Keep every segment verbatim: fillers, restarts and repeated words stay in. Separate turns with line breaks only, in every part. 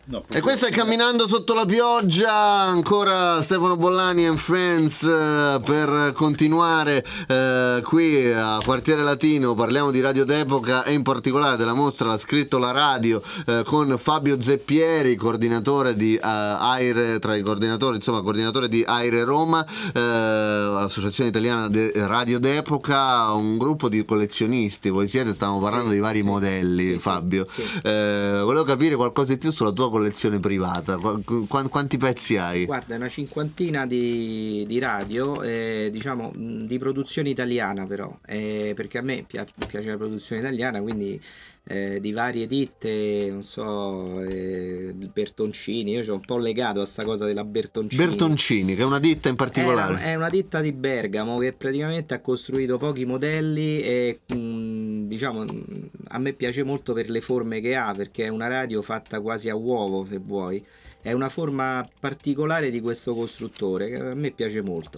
No,
e questa è Camminando sotto la pioggia, ancora Stefano Bollani and Friends eh, per continuare eh, qui a Quartiere Latino. Parliamo di Radio d'Epoca e in particolare della mostra L'ha scritto la radio eh, con Fabio Zeppieri, coordinatore di eh, Aire, tra i coordinatori, insomma coordinatore di Aire Roma, eh, Associazione Italiana de Radio d'Epoca, un gruppo di collezionisti. Voi siete, stavamo parlando sì, di vari sì, modelli, sì, Fabio. Sì, sì. Eh, volevo capire qualcosa di più sulla tua collezione privata. Qu- quanti pezzi hai?
Guarda, una cinquantina di, di radio, eh, diciamo di produzione italiana, però eh, perché a me piace, piace la produzione italiana, quindi eh, di varie ditte, non so, eh, Bertoncini. Io sono un po' legato a sta cosa della Bertoncini.
Bertoncini, che è una ditta in particolare.
È una, è una ditta di Bergamo che praticamente ha costruito pochi modelli e mh, diciamo a me piace molto per le forme che ha, perché è una radio fatta quasi a uovo, se vuoi. È una forma particolare di questo costruttore che a me piace molto.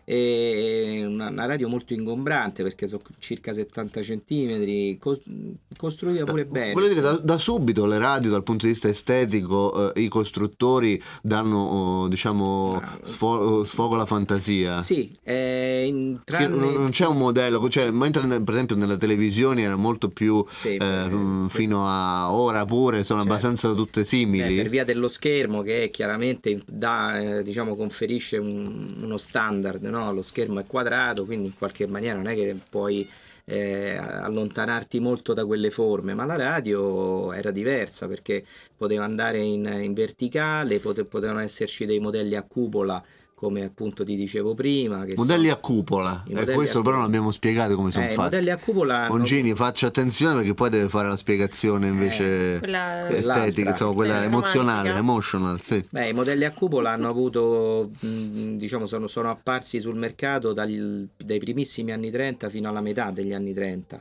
È una, una radio molto ingombrante perché sono circa settanta centimetri, co- costruita pure
da,
bene.
Voglio dire, da, da subito le radio dal punto di vista estetico, eh, i costruttori danno, oh, diciamo, ah, sfo- sfogo alla fantasia.
Sì, eh, in, tranne...
non, non c'è un modello, cioè, mentre per esempio nelle televisioni era molto più
sì,
eh,
per,
fino a ora pure sono certo. abbastanza tutte simili.
Beh, per via dello schermo che chiaramente dà, eh, diciamo, conferisce un, uno standard, no? Lo schermo è quadrato, quindi in qualche maniera non è che puoi eh, allontanarti molto da quelle forme, ma la radio era diversa perché poteva andare in, in verticale, pote, potevano esserci dei modelli a cupola, come appunto ti dicevo prima, che
modelli
sono,
a cupola, e eh, questo
a
però non abbiamo spiegato come sono
eh,
fatti.
I modelli a cupola
Ongini, hanno... faccia attenzione perché poi deve fare la spiegazione invece eh, quella... estetica, insomma, quella emozionale, emotional, sì.
Beh, i modelli a cupola hanno avuto, diciamo, sono, sono apparsi sul mercato dagli, dai primissimi anni trenta fino alla metà degli anni trenta.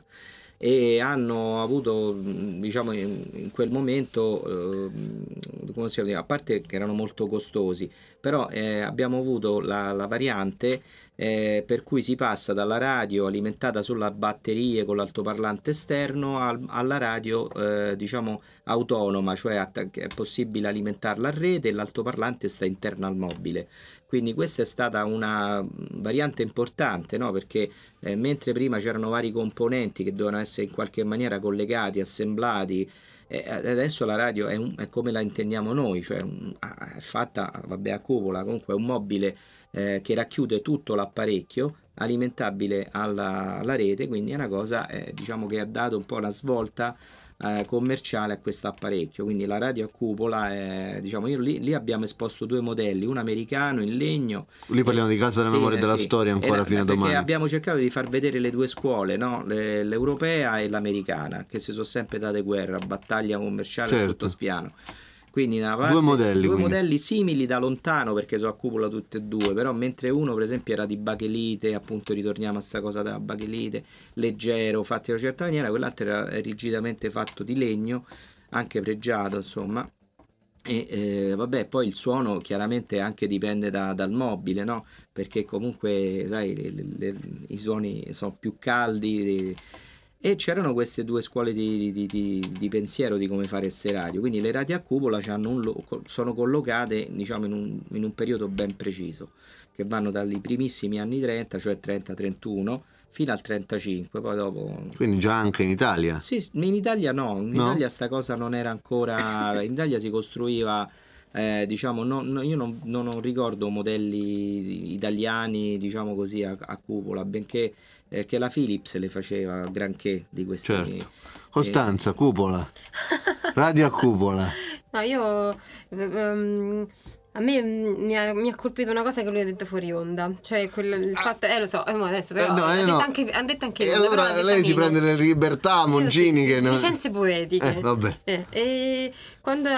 E hanno avuto, diciamo, in, in quel momento, eh, come si dice, a parte che erano molto costosi, però eh, abbiamo avuto la, la variante eh, per cui si passa dalla radio alimentata sulla batterie con l'altoparlante esterno al, alla radio, eh, diciamo, autonoma, cioè att- è possibile alimentarla a rete e l'altoparlante sta interno al mobile. Quindi questa è stata una variante importante, no? Perché eh, mentre prima c'erano vari componenti che dovevano essere in qualche maniera collegati, assemblati, eh, adesso la radio è, un, è come la intendiamo noi, cioè un, è fatta, vabbè, a cupola, comunque è un mobile eh, che racchiude tutto l'apparecchio, alimentabile alla, alla rete, quindi è una cosa eh, diciamo che ha dato un po' una svolta Eh, commerciale a questo apparecchio. Quindi la radio a cupola è, diciamo, io lì, lì abbiamo esposto due modelli, un americano in legno.
Lì parliamo
e,
di Casa della
sì,
Memoria
eh,
della
sì.
Storia ancora
la,
fino a
perché
domani.
Abbiamo cercato di far vedere le due scuole, no? Le, l'europea e l'americana, che si sono sempre date guerra, battaglia commerciale
certo.
a tutto spiano. Quindi una parte,
due modelli,
due
quindi.
modelli simili da lontano perché sono a cupola tutte e due, però mentre uno per esempio era di bachelite, appunto ritorniamo a sta cosa della bachelite, leggero, fatto in una certa maniera, quell'altro era rigidamente fatto di legno, anche pregiato, insomma. E eh, vabbè, poi il suono chiaramente anche dipende da, dal mobile, no? Perché comunque sai le, le, le, i suoni sono più caldi. Di, e c'erano queste due scuole di, di, di, di pensiero di come fare queste radio. Quindi le radio a cupola c'hanno un, sono collocate, diciamo, in un, in un periodo ben preciso, che vanno dai primissimi anni trenta, cioè trenta trentuno, fino al trentacinque, poi dopo...
Quindi già anche in Italia?
Sì, in Italia no, in
no?
Italia sta cosa non era ancora... In Italia si costruiva... Eh, diciamo, no, no, io non, non ricordo modelli italiani, diciamo così, a, a cupola, benché eh, che la Philips le faceva granché di questi.
Certo. Costanza, eh. cupola, radio a cupola.
No, io um, a me mi ha, mi ha colpito una cosa che lui ha detto fuori onda, cioè quel, il fatto, eh lo so, eh, adesso però eh no, eh ha, detto no. anche, ha detto anche
e lui, allora lei si prende le libertà, Mongini, che non...
licenze poetiche.
Eh, vabbè.
Eh, e quando,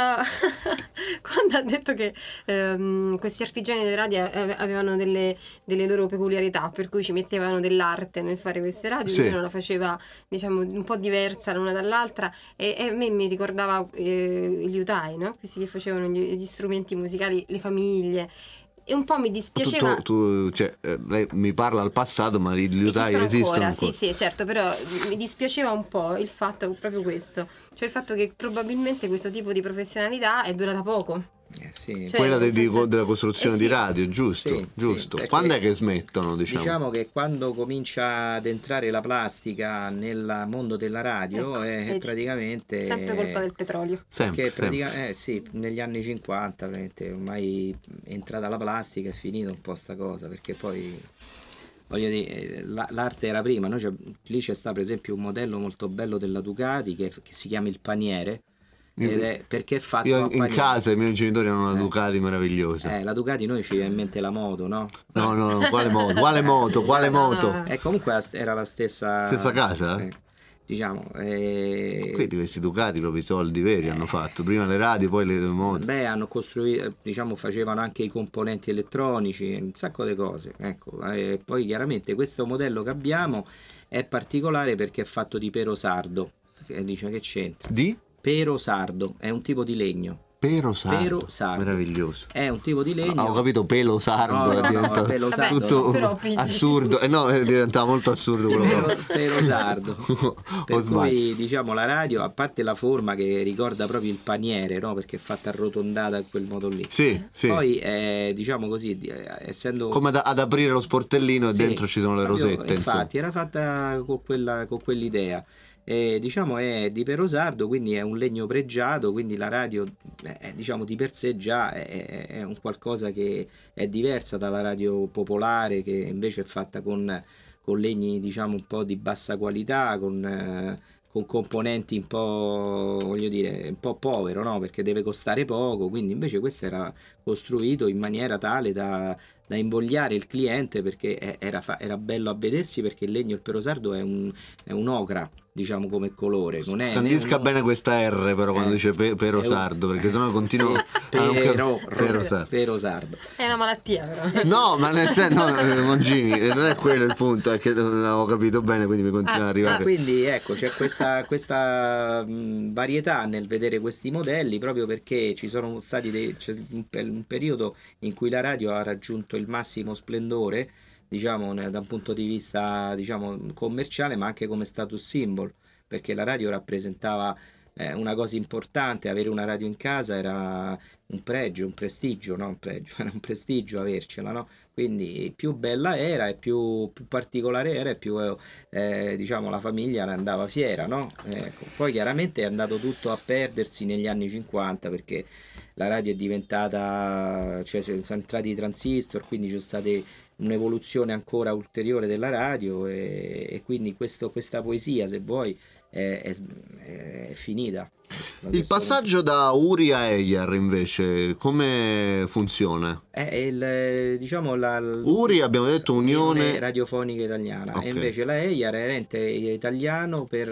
quando ha detto che ehm, questi artigiani delle radio avevano delle, delle loro peculiarità, per cui ci mettevano dell'arte nel fare queste radio, sì. Uno la faceva, diciamo, un po' diversa l'una dall'altra, e, e a me mi ricordava eh, gli utai, no? Questi che facevano gli, gli strumenti musicali, le famiglie. e un po' mi dispiaceva.
Tu, tu, cioè, lei mi parla al passato, ma gli liutai
esistono,
esistono
ancora,
ancora.
Sì, sì, certo, però mi dispiaceva un po' il fatto, proprio questo, cioè il fatto che probabilmente questo tipo di professionalità è durata poco.
Eh sì.
Cioè,
Quella
nel
de-
senso-
della costruzione
eh
di
sì.
radio, giusto,
Sì,
giusto.
sì, perché
Quando è che smettono, diciamo?
Diciamo che quando comincia ad entrare la plastica nel mondo della radio
Ecco,
è
vedi,
praticamente
sempre colpa del petrolio.
Sempre,
perché
sempre.
pratica- eh, sì, negli anni cinquanta veramente, ormai è entrata la plastica, è finita un po' sta cosa, perché poi voglio dire, la- l'arte era prima, no? Cioè, lì c'è sta per esempio un modello molto bello della Ducati che, che si chiama il paniere, ed è perché è fatto
Io
a
in
paniere.
casa i miei genitori hanno una
Eh.
Ducati meravigliosa.
Eh, la Ducati noi ci viene in mente la moto, no?
No, no, no, quale moto? Quale moto? Quale
No, no,
moto?
no.
E comunque la st- era la stessa
Stessa casa?
eh, diciamo eh,
Quindi questi Ducati proprio i soldi veri hanno fatto. Prima le radio, poi le moto.
beh, hanno costruito, diciamo, facevano anche i componenti elettronici, un sacco di cose. Ecco, eh, poi chiaramente questo modello che abbiamo è particolare perché è fatto di pero sardo. Che dice che c'entra?
Di?
Pero sardo, è un tipo di legno.
Pero sardo.
Pero sardo.
Meraviglioso.
È un tipo di legno.
Ah, ho capito, pelo sardo,
No, no,
è
no,
diventato
pelo sardo.
tutto
Però P G.
assurdo. Eh no, eh, diventava molto assurdo quello
Pero,
proprio.
pero sardo.
O
Per
sbaglio.
cui diciamo la radio, a parte la forma che ricorda proprio il paniere, no? Perché è fatta arrotondata in quel modo lì.
Sì, sì.
Poi eh, diciamo così, eh, essendo
Come ad, ad aprire lo sportellino e
Sì,
dentro ci sono le
proprio,
rosette.
infatti era fatta con quella, con quell'idea. Eh, diciamo è di pero sardo, quindi è un legno pregiato, quindi la radio eh, diciamo di per sé già è, è un qualcosa che è diversa dalla radio popolare, che invece è fatta con, con legni diciamo un po' di bassa qualità, con, eh, con componenti un po', voglio dire, un po' povero, no? Perché deve costare poco, quindi invece questo era costruito in maniera tale da, da invogliare il cliente, perché era, fa- era bello a vedersi, perché il legno, il pero sardo è un, è un ocra, diciamo, come colore, non è
Scandisca
né un-
bene questa R però quando
Eh,
dice pe- pero
è un-
sardo, perché sennò continuo
Sì,
a non cap-
pero,
pero sardo.
pero sardo.
È una malattia, però.
No, ma nel senso, no, eh, Mongini, eh, non è quello il punto, è che non avevo capito bene, quindi mi continua ad
Ah,
arrivare.
Quindi ecco, c'è questa, questa mh, varietà nel vedere questi modelli, proprio perché ci sono stati dei, c'è un, pe- un periodo in cui la radio ha raggiunto il massimo splendore, diciamo, ne- da un punto di vista, diciamo, commerciale, ma anche come status symbol, perché la radio rappresentava eh, una cosa importante. Avere una radio in casa era un pregio, un prestigio, no? Un pregio, era un prestigio avercela, no? Quindi più bella era e più, più particolare era, e più eh, diciamo la famiglia ne andava fiera, no? Ecco. Poi chiaramente è andato tutto a perdersi negli anni cinquanta, perché la radio è diventata, cioè sono entrati i transistor, quindi c'è stata un'evoluzione ancora ulteriore della radio, e, e quindi questo, questa poesia, se vuoi, è, è, è finita.
Il passaggio da Uri a Eyar invece come funziona?
È il, diciamo, la,
Uri abbiamo detto Unione
Radiofonica Italiana,
Ok.
e invece la EIAR è ente italiano per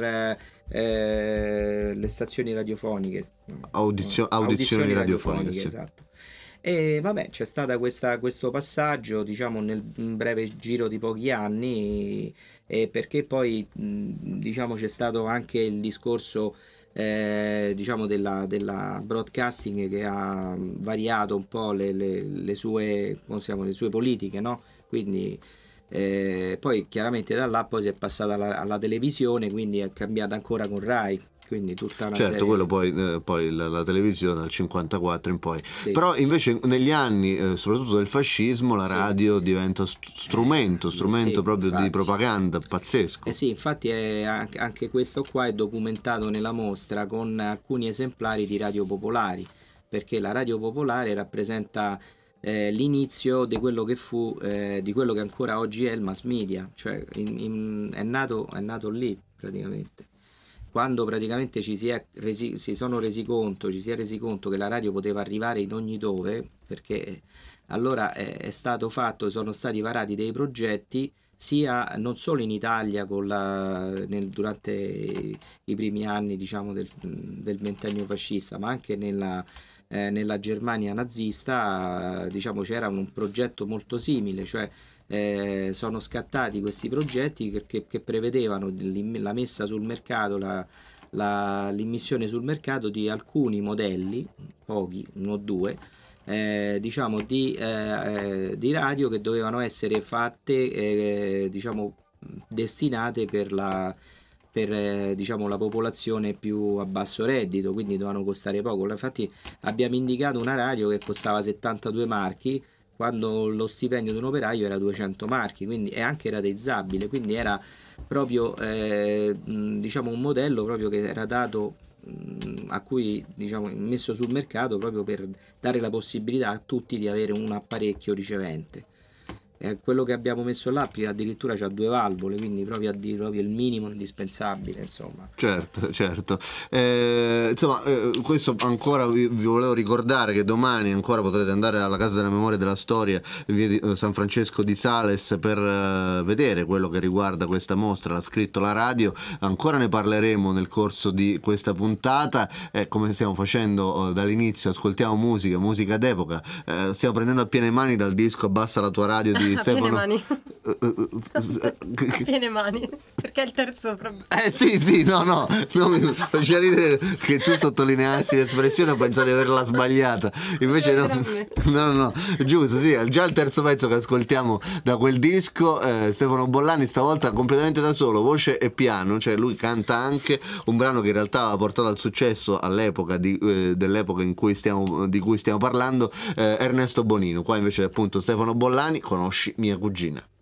eh, le stazioni radiofoniche.
Audizio- audizioni radiofoniche, sì.
Esatto. E vabbè, c'è stato questo passaggio, diciamo, nel in breve giro di pochi anni, e perché poi mh, diciamo c'è stato anche il discorso eh, diciamo della, della broadcasting, che ha variato un po' le, le, le sue, come si chiama, le sue politiche, no? Quindi eh, poi chiaramente da là poi si è passata alla, alla televisione, quindi è cambiata ancora con Rai. Quindi tutta una
Certo,
serie-
quello poi, eh, poi la, la televisione dal cinquantaquattro in poi.
Sì.
Però invece negli anni, eh, soprattutto del fascismo, la
Sì.
radio diventa st- strumento,
Eh,
strumento
sì,
proprio di
infatti.
propaganda pazzesco.
Eh sì, infatti è anche anche questo qua è documentato nella mostra con alcuni esemplari di radio popolari, perché la radio popolare rappresenta eh, l'inizio di quello che fu, eh, di quello che ancora oggi è il mass media, cioè in- in- è nato, è nato lì praticamente. Quando praticamente ci si, è resi, si sono resi conto, ci si è resi conto che la radio poteva arrivare in ogni dove, perché allora è, è stato fatto, sono stati varati dei progetti sia non solo in Italia con la, nel, durante i primi anni, diciamo, del, del ventennio fascista, ma anche nella, eh, nella Germania nazista, diciamo, c'era un progetto molto simile, cioè eh, sono scattati questi progetti che, che, che prevedevano l'im- la messa sul mercato, la, la- l'immissione sul mercato di alcuni modelli, pochi, uno o due, eh, diciamo di, eh, di radio che dovevano essere fatte, eh, diciamo destinate per la per eh, diciamo la popolazione più a basso reddito, quindi dovevano costare poco. Infatti abbiamo indicato una radio che costava settantadue marchi quando lo stipendio di un operaio era duecento marchi, quindi è anche rateizzabile, quindi era proprio eh, diciamo un modello proprio che era dato mh, a cui diciamo messo sul mercato proprio per dare la possibilità a tutti di avere un apparecchio ricevente. Eh, quello che abbiamo messo là addirittura c'ha due valvole, quindi proprio a dire proprio il minimo indispensabile, insomma.
Certo, certo. Eh, insomma, eh, questo ancora vi, vi volevo ricordare che domani ancora potrete andare alla Casa della Memoria e della Storia, via di eh, San Francesco di Sales, per eh, vedere quello che riguarda questa mostra, l'ha scritto la radio. Ancora ne parleremo nel corso di questa puntata, eh, come stiamo facendo eh, dall'inizio, ascoltiamo musica, musica d'epoca, eh, stiamo prendendo a piene mani dal disco Abbassa la tua radio di
A
Stefano.
piene mani. A piene mani, perché è il terzo proprio.
Eh sì, sì, no, no, no, mi faceva ridere che tu sottolineassi l'espressione, ho pensato di averla sbagliata, invece no, no, no, giusto, sì, è già il terzo pezzo che ascoltiamo da quel disco. eh, Stefano Bollani stavolta completamente da solo, voce e piano, cioè lui canta anche un brano che in realtà ha portato al successo all'epoca di, eh, dell'epoca in cui stiamo, di cui stiamo parlando, eh, Ernesto Bonino. Qua invece appunto Stefano Bollani, Conosci mia cugina.